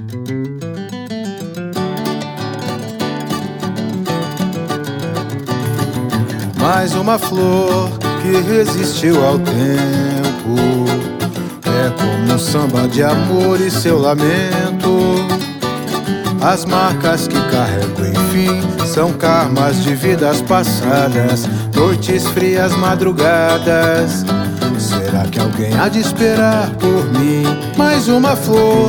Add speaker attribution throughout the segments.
Speaker 1: Mais uma flor que resistiu ao tempo. É como um samba de amor e seu lamento. As marcas que carrego, enfim, são karmas de vidas passadas, noites frias, madrugadas. Será que alguém há de esperar por mim? Mais uma flor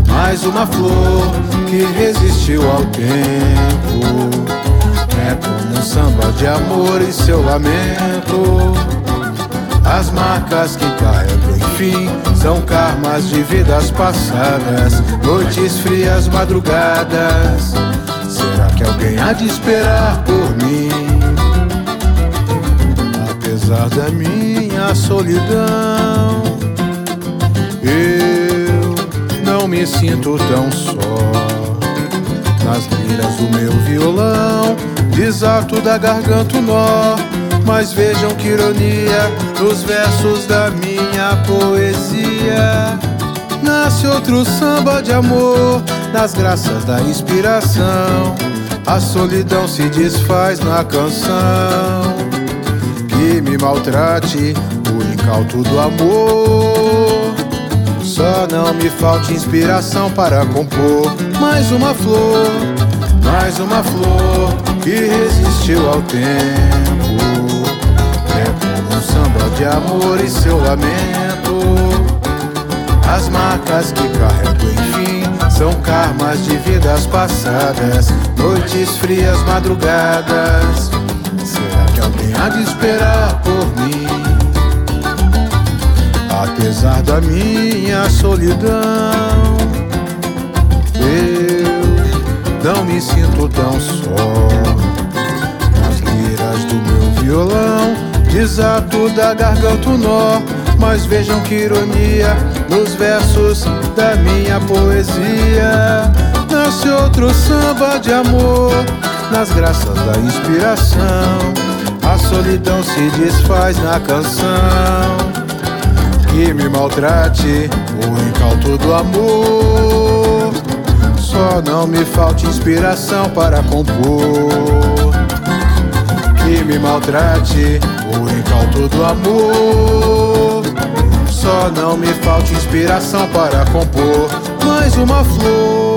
Speaker 1: que resistiu ao tempo. É como um samba de amor e seu lamento. As marcas que carrego, enfim, são karmas de vidas passadas, noites frias, madrugadas. Será que alguém há de esperar por mim? Apesar da minha solidão, eu não me sinto tão só. Nas liras do meu violão desato da garganta o nó. Mas vejam que ironia, nos versos da minha poesia nasce outro samba de amor, nas graças da inspiração. A solidão se desfaz na canção. Que me maltrate o incauto do amor, só não me falte inspiração para compor. Mais uma flor que resistiu ao tempo. É como um samba de amor e seu lamento. As marcas que carrego, enfim, são karmas de vidas passadas, noites frias, madrugadas. Será que alguém há de esperar por mim? Apesar da minha solidão, eu não me sinto tão só. Nas liras do meu violão desato da garganta o nó. Mas vejam que ironia, nos versos da minha poesia nasce outro samba de amor, nas graças da inspiração. A solidão se desfaz na canção. Que me maltrate o incauto do amor, só não me falte inspiração para compor. Que me maltrate o incauto do amor, só não me falte inspiração para compor. Mais uma flor